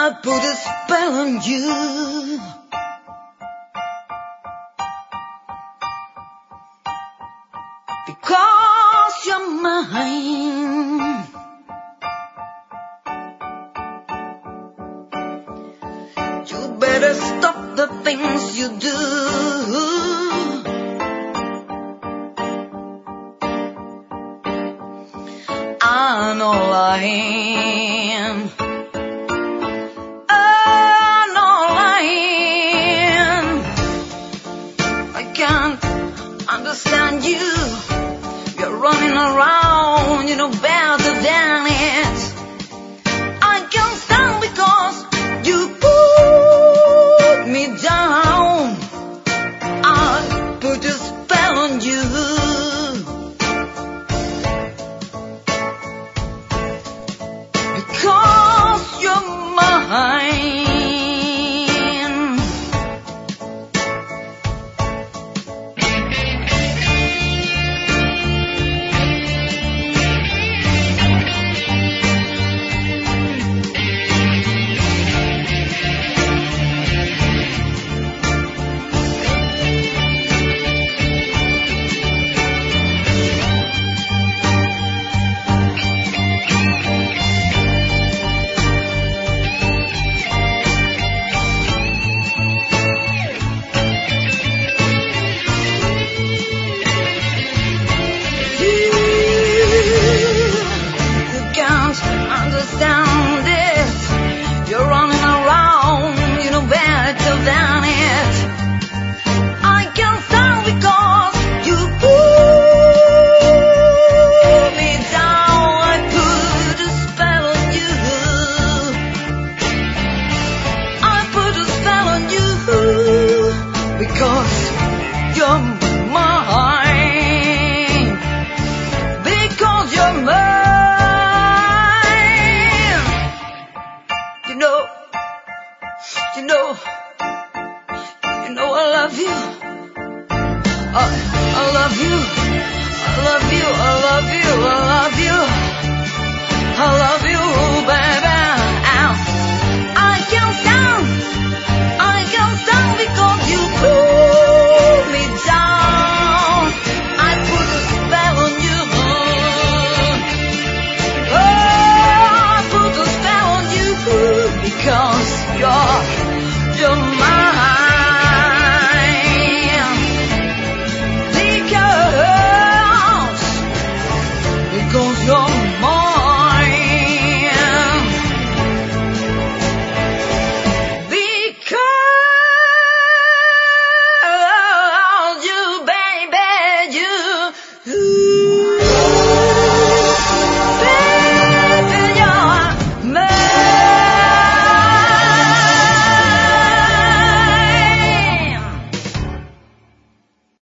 I put a spell on you. Because you're mine. You better stop the things you do. I know I am. I know I am. I can't understand you. You're running around, you know better than it. I can't stand because you put me down. I put a spell on you. Because you're mine. Understand this. You're running around, you know better than it. I can't stand because you put me down. I put a spell on you. I put a spell on you because you're mine. Because you're mine. You know I love you. I love you. I love you. I love you. I love you. I love you.